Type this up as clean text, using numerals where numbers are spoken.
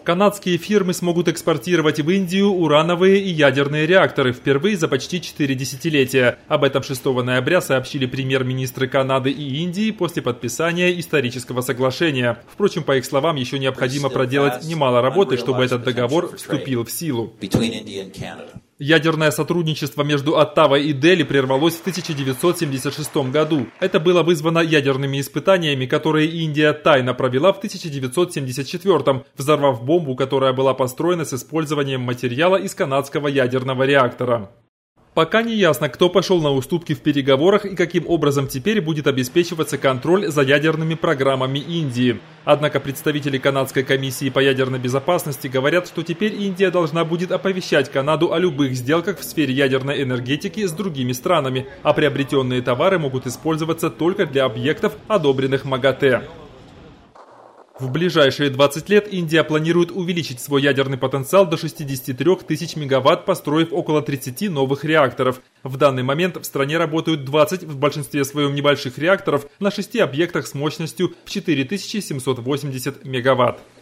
Канадские фирмы смогут экспортировать в Индию урановые и ядерные реакторы впервые за почти 4 десятилетия. Об этом 6 ноября сообщили премьер-министры Канады и Индии после подписания исторического соглашения. Впрочем, по их словам, еще необходимо проделать немало работы, чтобы этот договор вступил в силу. Ядерное сотрудничество между Оттавой и Дели прервалось в 1976 году. Это было вызвано ядерными испытаниями, которые Индия тайно провела в 1974, взорвав бомбу, которая была построена с использованием материала из канадского ядерного реактора. Пока не ясно, кто пошел на уступки в переговорах и каким образом теперь будет обеспечиваться контроль за ядерными программами Индии. Однако представители Канадской комиссии по ядерной безопасности говорят, что теперь Индия должна будет оповещать Канаду о любых сделках в сфере ядерной энергетики с другими странами, а приобретенные товары могут использоваться только для объектов, одобренных МАГАТЭ. В ближайшие 20 лет Индия планирует увеличить свой ядерный потенциал до 63 тысяч мегаватт, построив около 30 новых реакторов. В данный момент в стране работают 20, в большинстве своем небольших реакторов, на 6 объектах с мощностью в 4780 мегаватт.